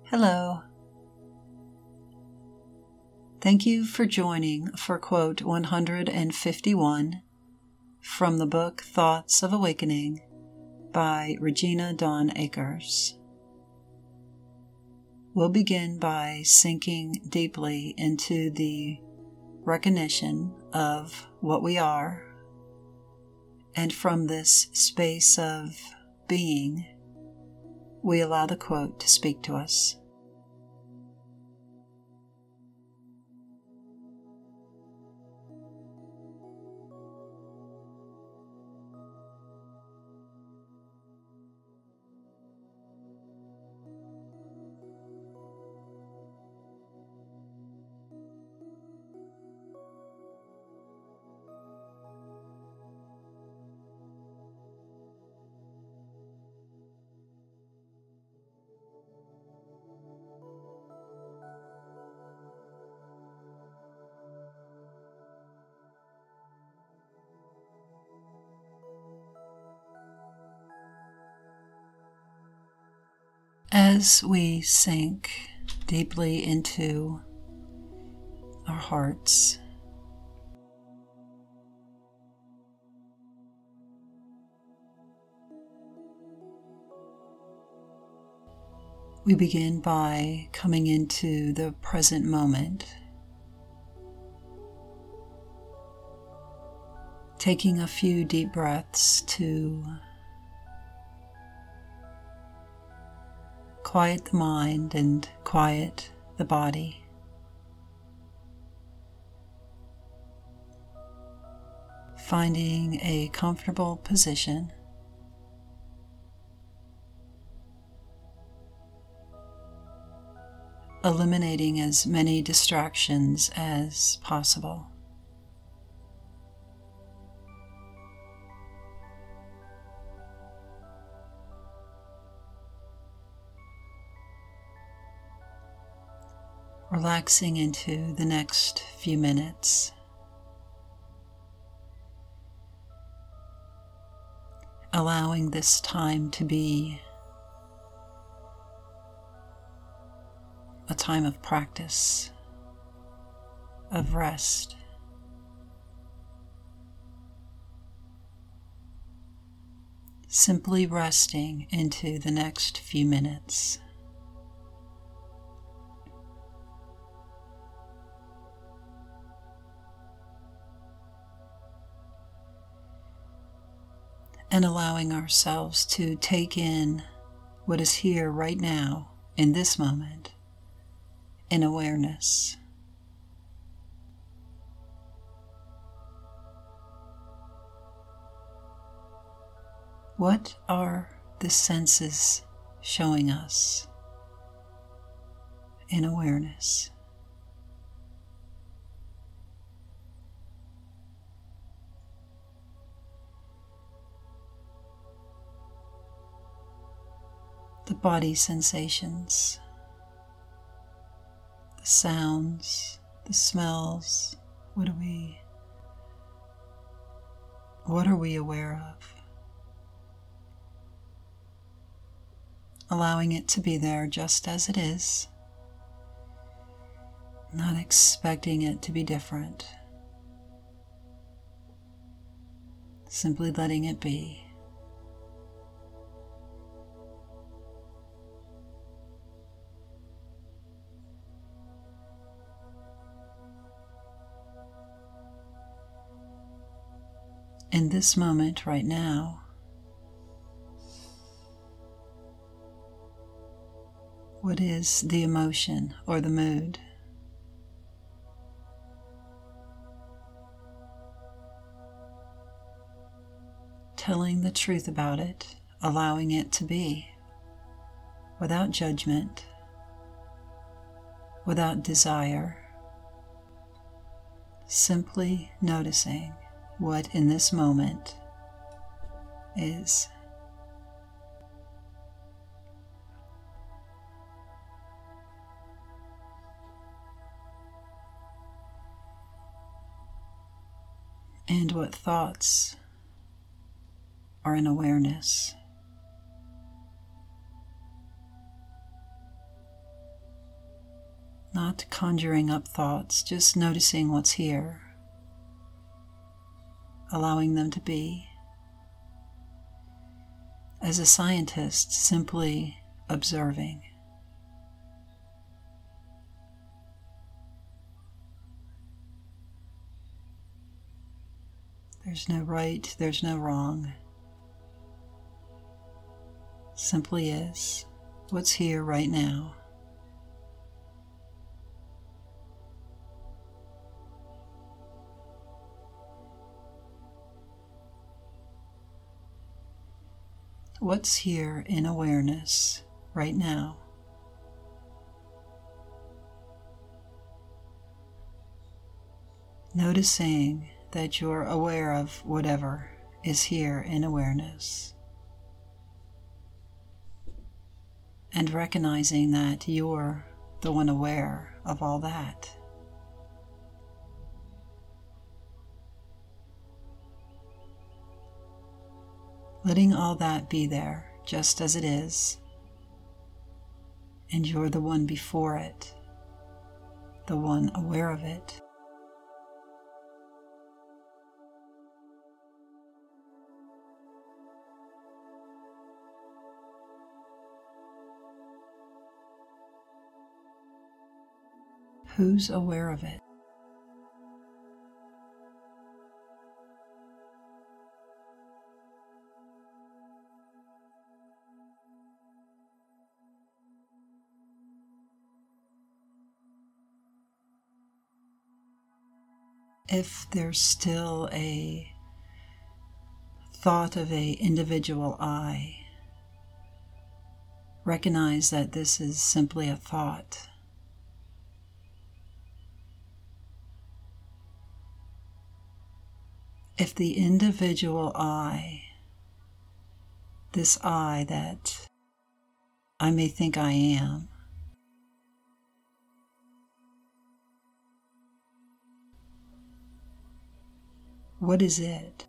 Hello. Thank you for joining for quote 151 from the book Thoughts of Awakening by Regina Dawn Akers. We'll begin by sinking deeply into the recognition of what we are, and from this space of being, we allow the quote to speak to us. As we sink deeply into our hearts, we begin by coming into the present moment, taking a few deep breaths to quiet the mind and quiet the body. Finding a comfortable position. Eliminating as many distractions as possible. Relaxing into the next few minutes. Allowing this time to be a time of practice, of rest. Simply resting into the next few minutes. And allowing ourselves to take in what is here right now, in this moment, in awareness. What are the senses showing us in awareness? The body sensations, the sounds, the smells, what are we aware of? Allowing it to be there just as it is, not expecting it to be different, simply letting it be. In this moment right now, what is the emotion or the mood? Telling the truth about it, allowing it to be, without judgment, without desire, simply noticing what in this moment is. And what thoughts are in awareness. Not conjuring up thoughts, just noticing what's here, allowing them to be. As a scientist, simply observing. There's no right, there's no wrong. Simply is what's here right now. What's here in awareness right now? Noticing that you're aware of whatever is here in awareness. And recognizing that you're the one aware of all that. Letting all that be there just as it is, and you're the one before it, the one aware of it. Who's aware of it? If there's still a thought of an individual I, recognize that this is simply a thought. If the individual I, this I that I may think I am, what is it?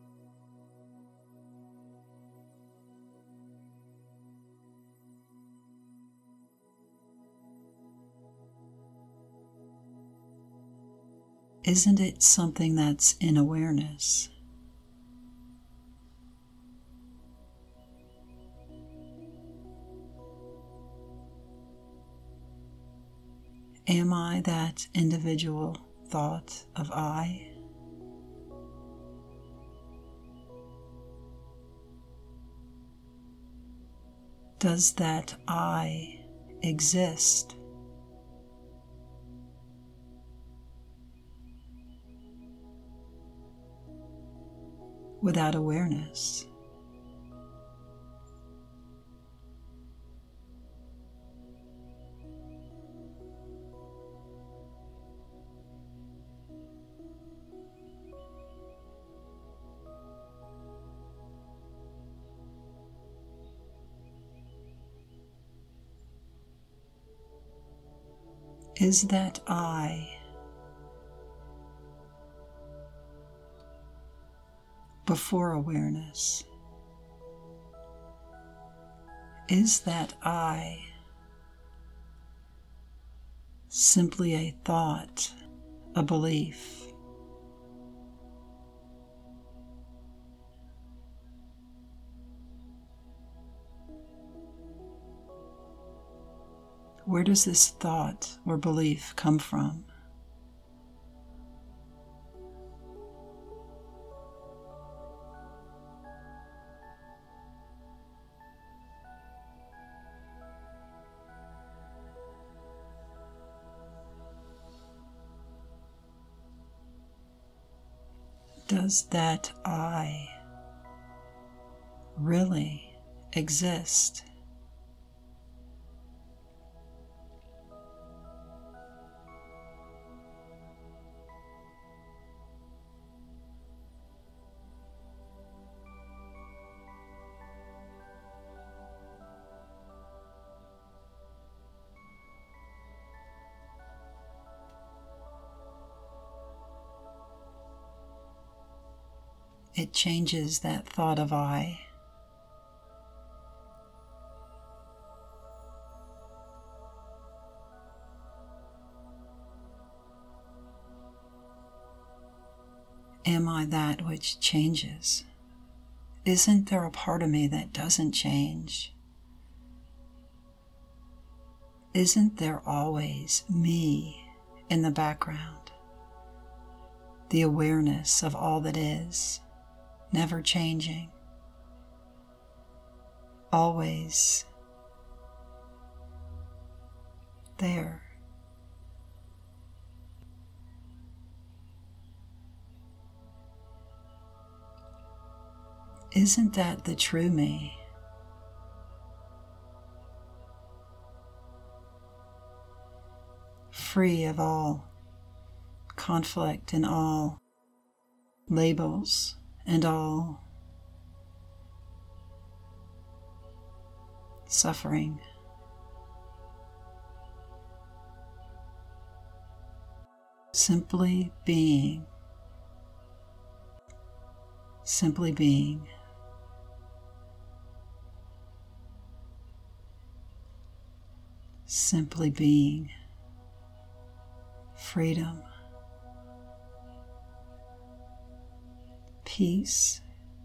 Isn't it something that's in awareness? Am I that individual thought of I? Does that I exist? Without awareness? Is that I before awareness? Is that I simply a thought, a belief? Where does this thought or belief come from? Does that I really exist? It changes that thought of I. Am I that which changes? Isn't there a part of me that doesn't change? Isn't there always me in the background? The awareness of all that is, never changing, always there. Isn't that the true me? Free of all conflict and all labels and all suffering. Simply being. Simply being. Simply being. Freedom. Peace.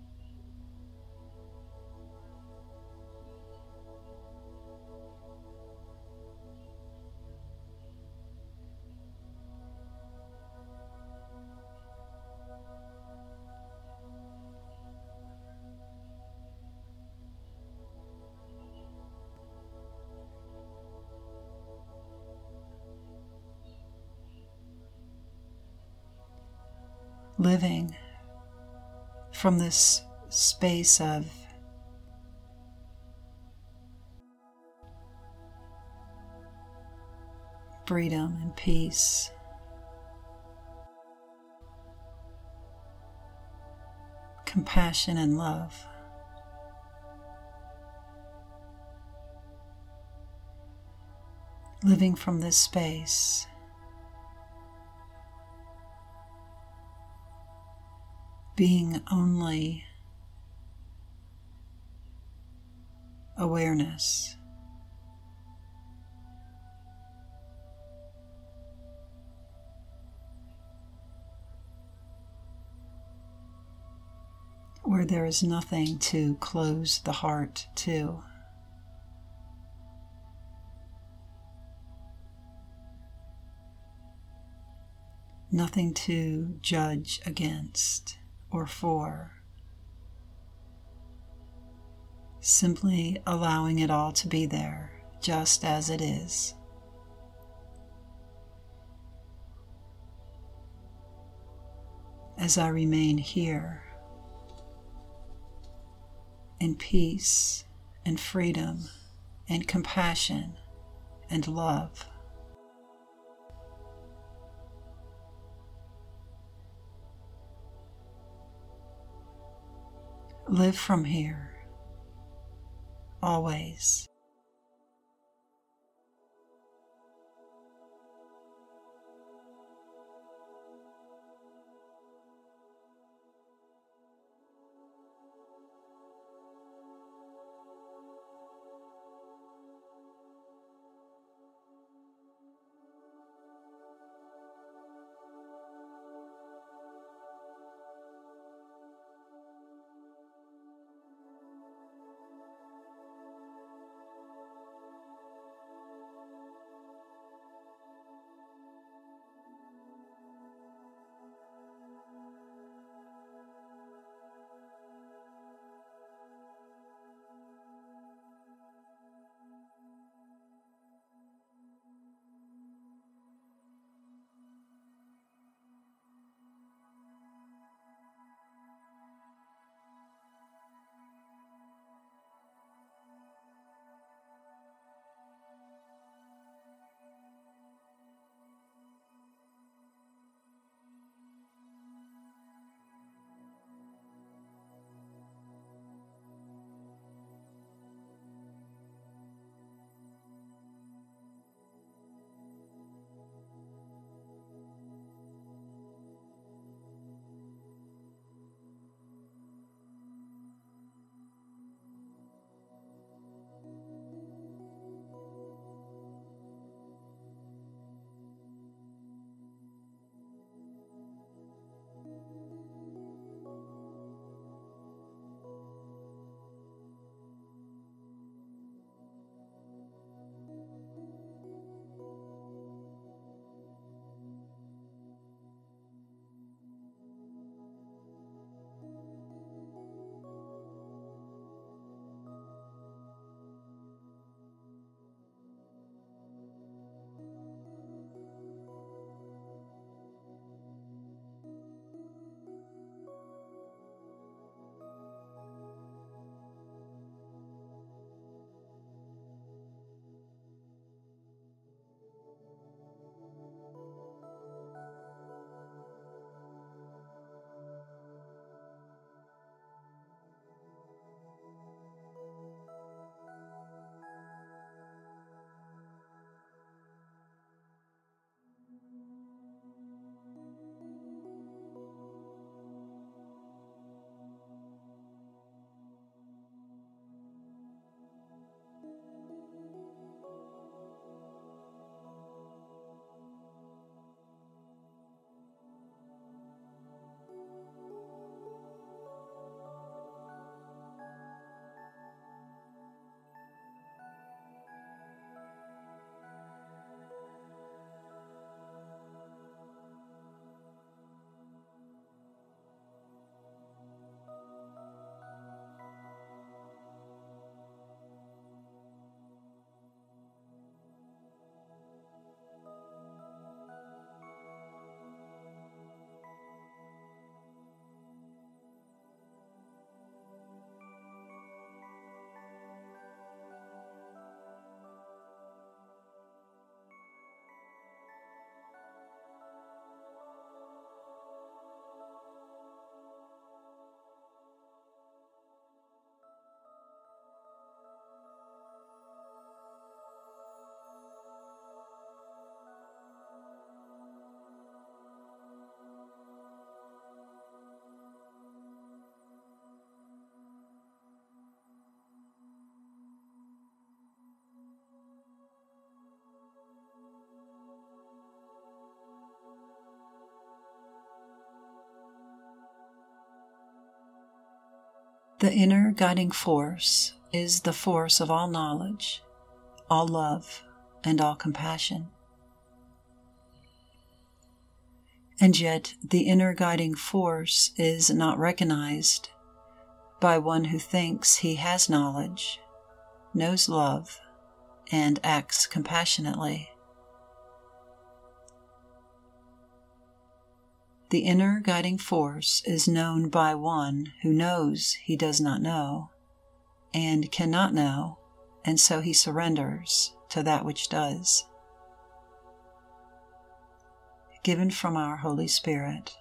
Living from this space of freedom and peace, compassion and love. Living from this space, being only awareness. Where there is nothing to close the heart to. Nothing to judge against or for. Simply allowing it all to be there, just as it is. As I remain here, in peace and freedom and compassion and love. Live from here, always. The inner guiding force is the force of all knowledge, all love, and all compassion. And yet the inner guiding force is not recognized by one who thinks he has knowledge, knows love, and acts compassionately. The inner guiding force is known by one who knows he does not know, and cannot know, and so he surrenders to that which does. Given from our Holy Spirit.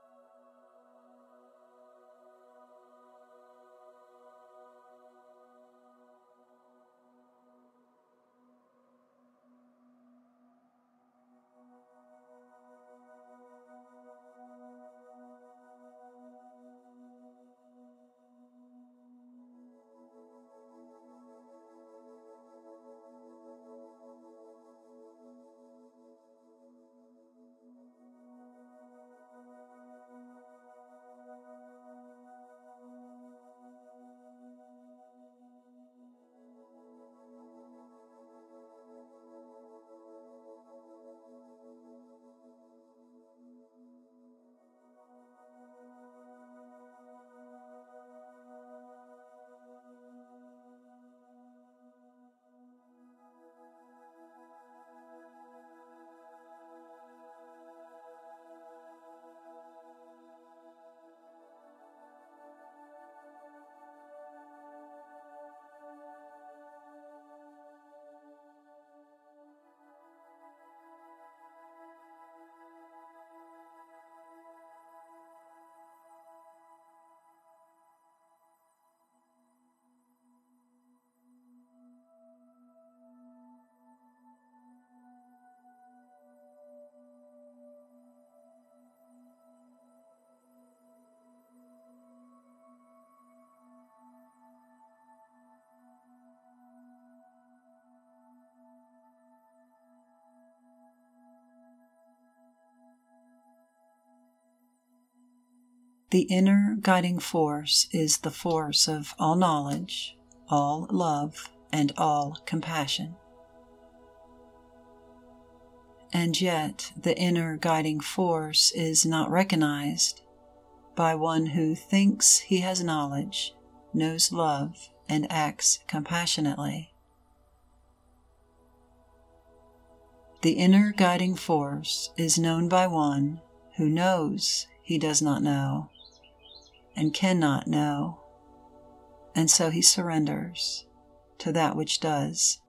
The inner guiding force is the force of all knowledge, all love, and all compassion. And yet the inner guiding force is not recognized by one who thinks he has knowledge, knows love, and acts compassionately. The inner guiding force is known by one who knows he does not know, and cannot know, and so he surrenders to that which does.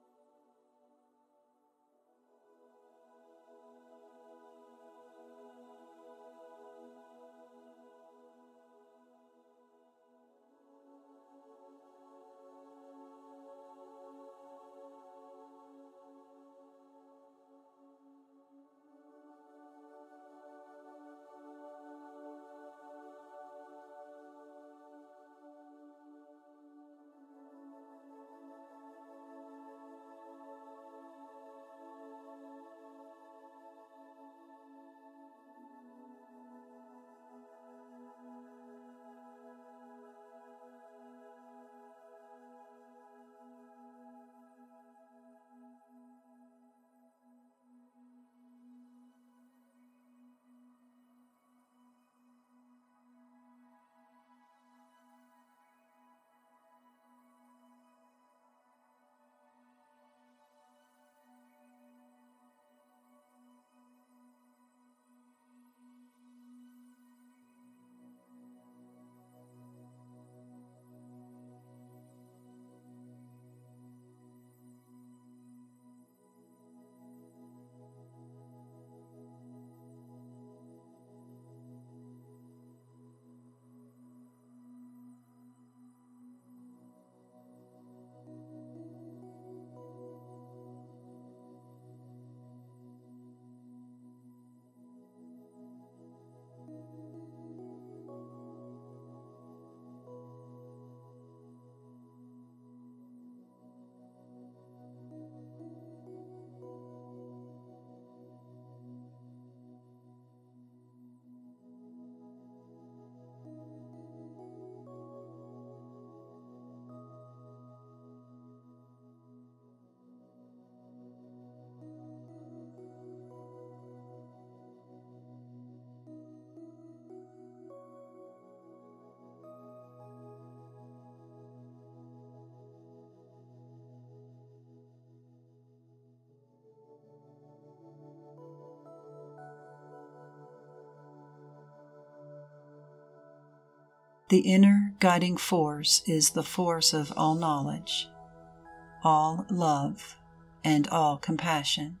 The inner guiding force is the force of all knowledge, all love, and all compassion.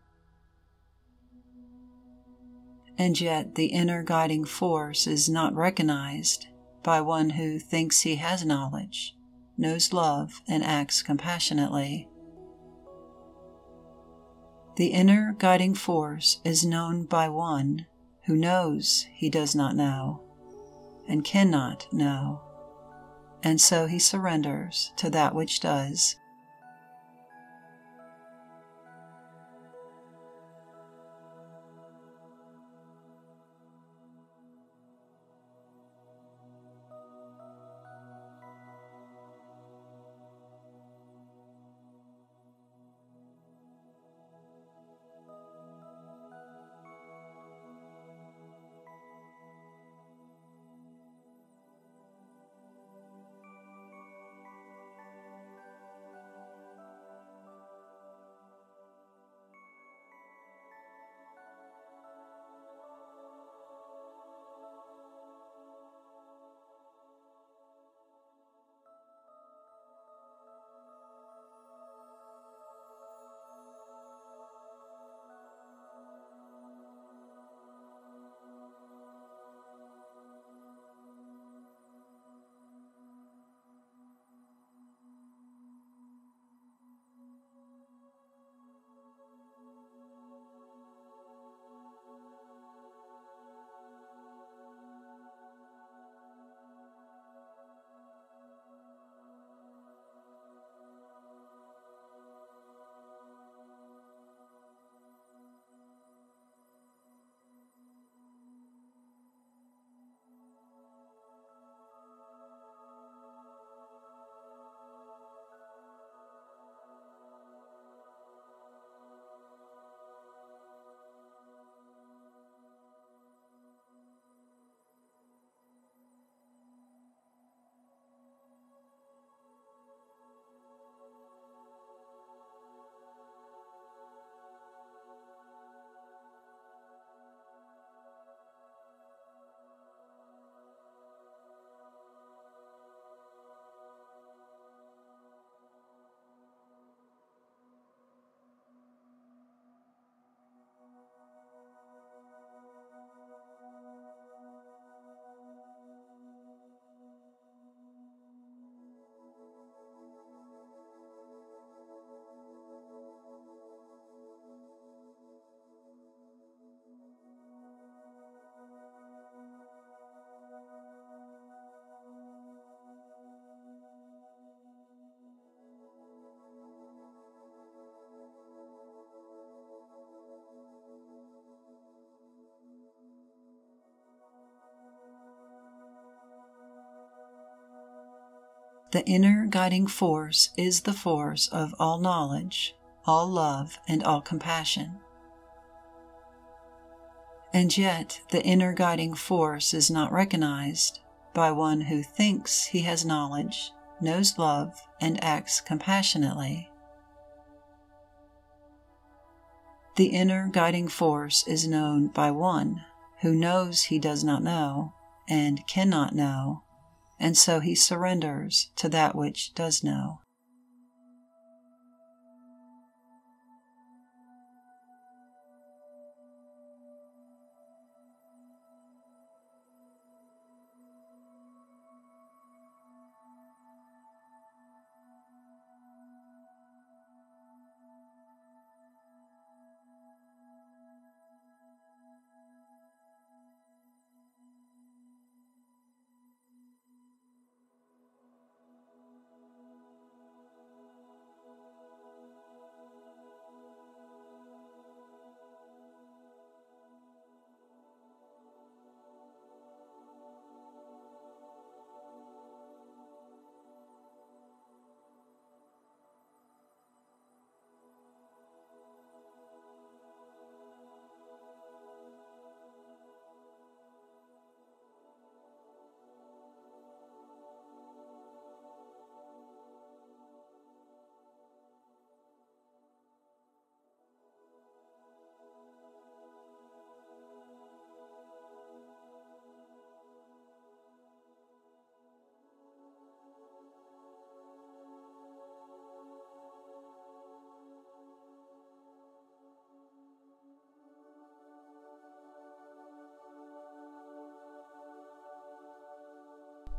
And yet the inner guiding force is not recognized by one who thinks he has knowledge, knows love, and acts compassionately. The inner guiding force is known by one who knows he does not know and cannot know, and so he surrenders to that which does. The inner guiding force is the force of all knowledge, all love, and all compassion. And yet the inner guiding force is not recognized by one who thinks he has knowledge, knows love, and acts compassionately. The inner guiding force is known by one who knows he does not know and cannot know, and so he surrenders to that which does know.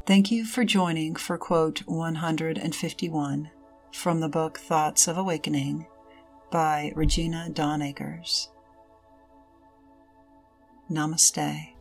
Thank you for joining for quote 151 from the book Thoughts of Awakening by Regina Dawn Akers. Namaste.